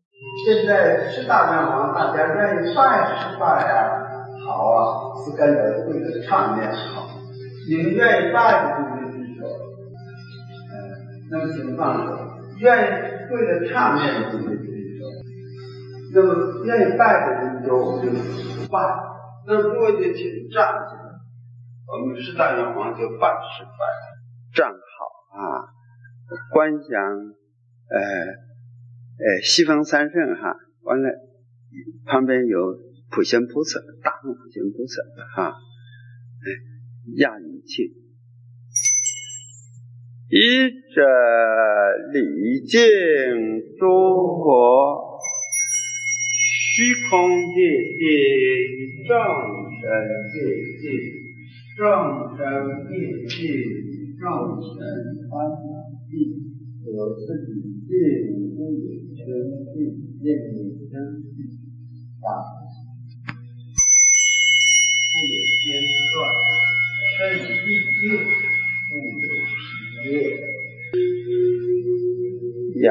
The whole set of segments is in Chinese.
现在四大愿望，大家愿意拜是拜啊，好啊，是跟着贵的唱念好。你们愿意拜的就举手，那么请放手。愿意贵的唱念的就举手。那么愿意拜的人就拜，那么各位就请站起来。我们四大愿望就拜是拜，站好啊，观想西方三圣哈，完了旁边有普贤菩萨，大圣普贤菩萨哈，亚语庆，依着礼敬诸佛，虚空界定，众生界定，众生界定，众生烦恼地，我自己定，不有生定，愿有生定，不有间断，身体定，不有疲累。呀，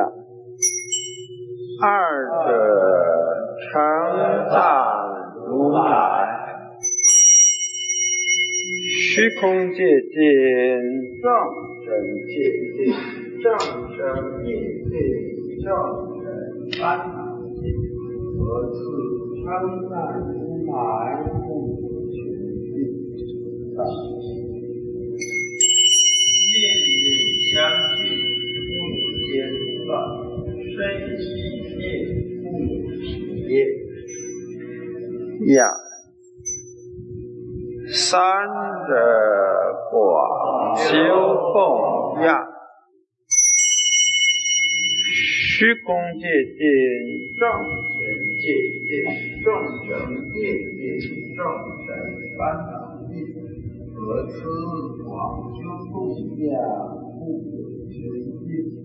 二者成大如来，虚空界定，众生界定，众生界定，众生烦恼界，何自称大如来，不有穷尽。念念相续，不有间断，身体业，不有疲业。呀，三者广修供养，虚空界定，众生界定，众生界定，众生烦恼界，何此广修供养，不有穷尽。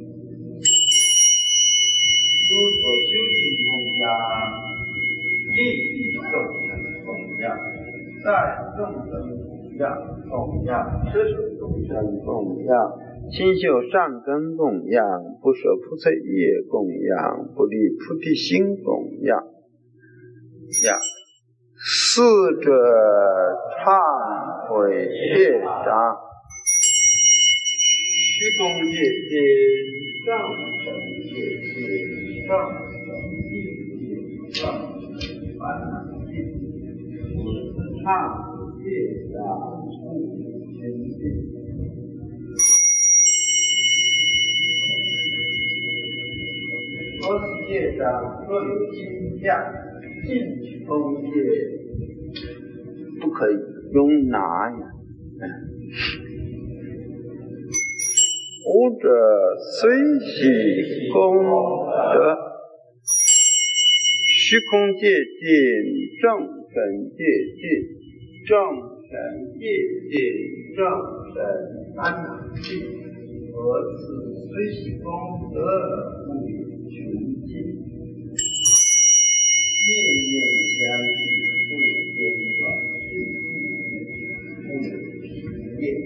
如所修行供养，利益众生供养，在众生供养，供养施舍众生供养，心修善根供养，不舍菩萨业供养，不离菩提心供养。呀，四者忏悔业障，虚空界定，众生界定，众生业定，众生烦恼界，忏悔业障，不有穷尽。何此业障若有轻降，尽空界不可以容纳呀。吾者虽喜功德，虚空界定，众生界定，众生业定，众生烦恼尽，何此虽喜功德，不有穷尽。念念相续，不有间断，不有疲业。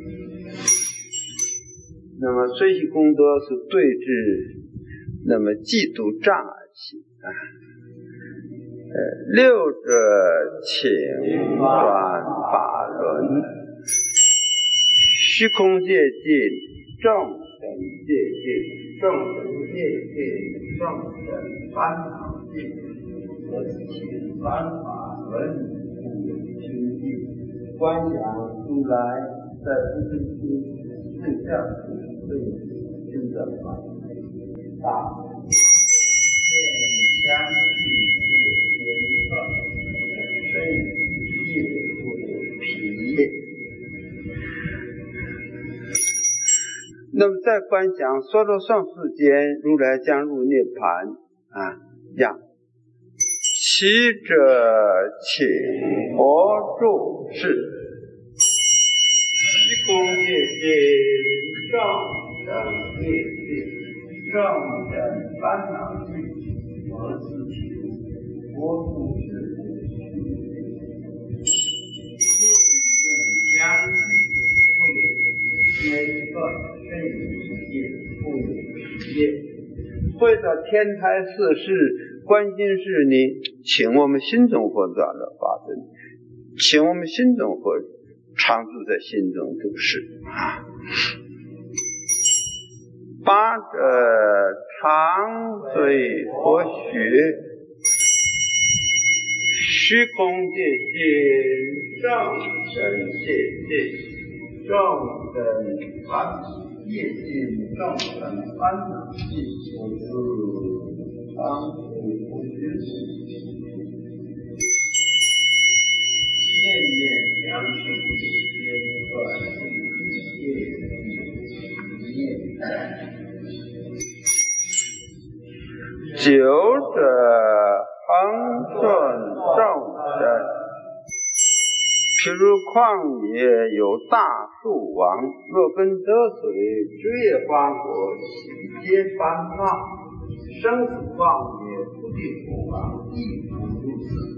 那么虽喜功德是对治那么嫉妒障碍心啊。六者请转法轮，虚空界定，众生界定，众生业定，众生烦恼尽，何此请转法轮，不有穷尽。观想如来在不生心正向对真正法大念相续，不有间断，身业不有疲业。那么在观想娑罗双世间，如来将入涅槃呀，其者请佛住世，虚空界定，众生业定，众生烦恼尽，何此请佛住世？念念相续，不有间断，身业不有疲业。 为了天台四事、观心事呢，请我们心中佛早日发生，请我们心中佛常住在心中度世啊。八者常随佛学，虚空界界，正神界界，正神烦业尽，正神烦恼尽，不是常随佛学。念念相续，间断九者恒顺众生，譬如旷野有大树王，若跟得水，枝叶花果，喜皆繁茂。生死旷野，不定不亡，亦复如此。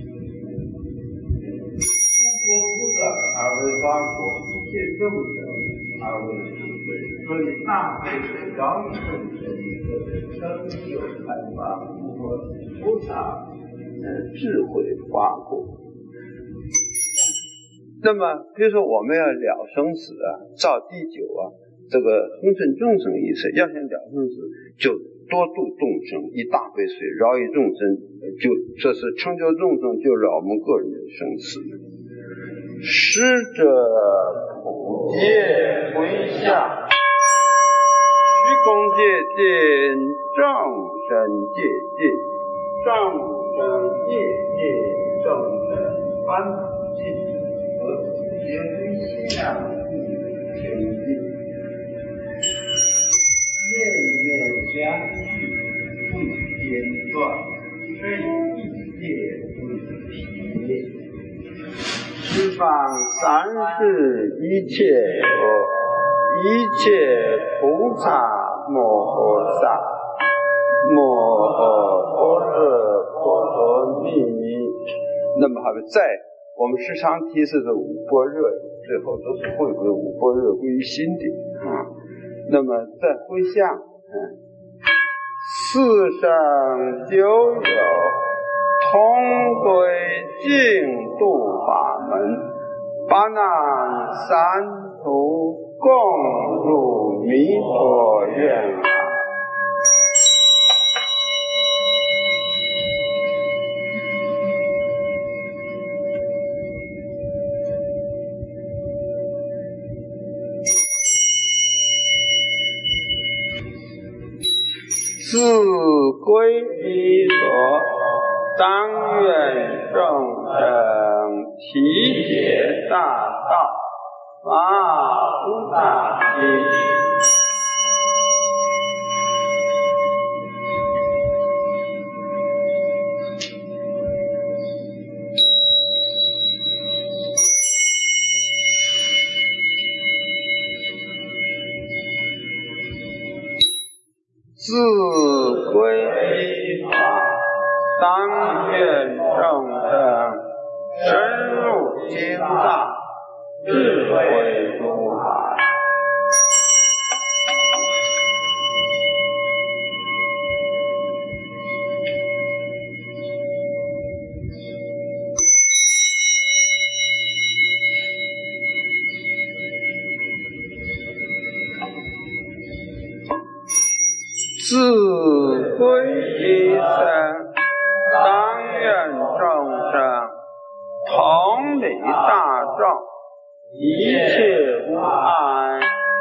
诸佛菩萨而为花果，一切众生而为智慧，所以大悲水饶益众生，成就开发菩萨智慧花果。那么比如说我们要了生死啊，造地久啊，这个恒顺众生意思，要想了生死，就多度众生，以大悲水饶益众生，就这是成就众生，就了我们个人的生死。使者普界回向，虚空界尽，正神界尽，正神界尽，正神烦恼尽，和世界回向清净，念念相续，不间断，非一切不疲灭。十方三世一切有，一切菩萨摩诃萨，摩诃般若波罗蜜。那么还有在我们时常提示的五般若，最后都是回归五般若归于心的啊。那么在回向，四圣九有，同归净土法门，八难三途共入弥陀愿。自归依所，当愿众生体解大道，无大心。自归依法，当愿众生深入经藏，智慧如海。自归依僧，当愿众生同理大众，一切无碍。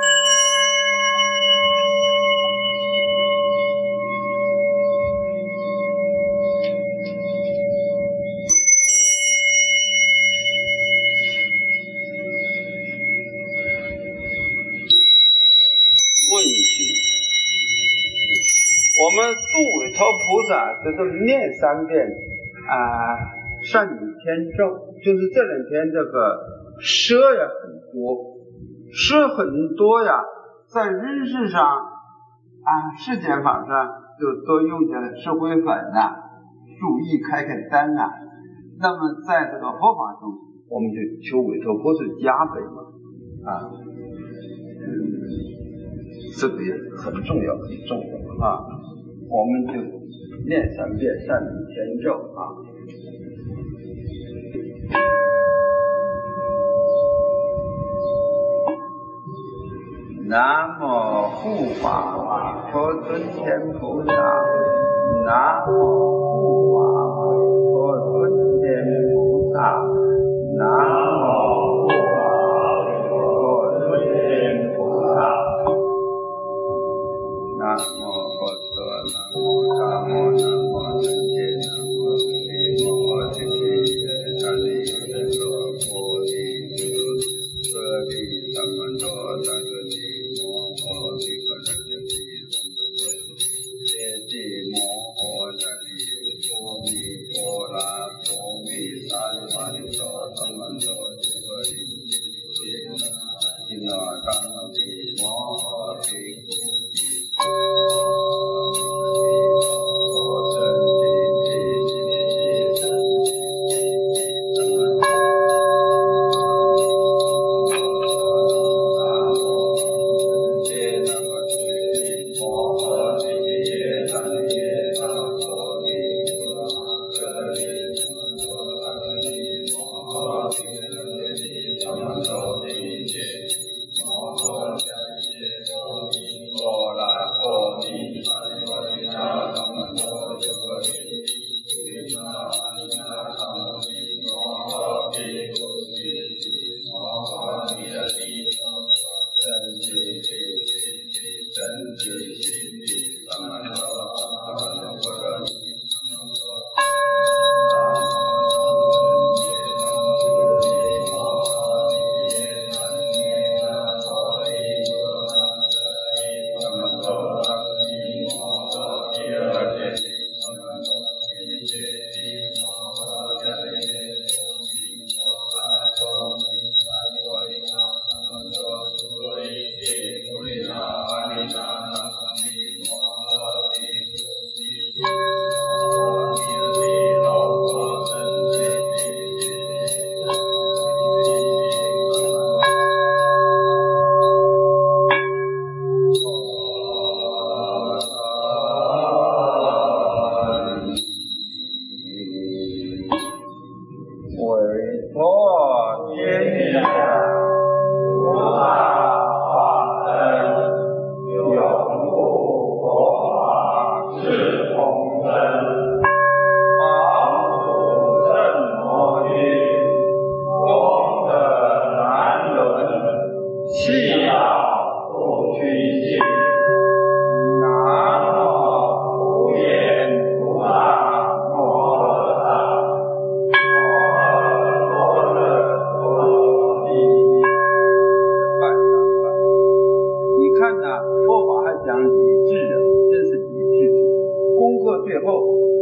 问句：我们诸韦陀菩萨就是念3遍善女天咒，就是这2天这个蛇也很多，蛇很多呀，在人世上世间法上就多用点石灰粉注意开单那么在这个佛法中，我们就求韦陀菩萨加倍这个也很重要，很重要我们就念3遍善理前咒啊。南无护法佛尊天菩萨，南无护法佛尊天菩萨，南无护法佛尊天菩萨，南无佛陀，南无萨摩，南无僧伽，南无释迦牟尼佛，南无释迦牟尼佛，舍利萨摩多萨格提摩诃毗诃那揭谛揭谛摩诃萨利波密波拉波密萨利玛尼多萨摩多揭谛揭那达提摩诃毗佛法还讲理智的，真是理智。功课最后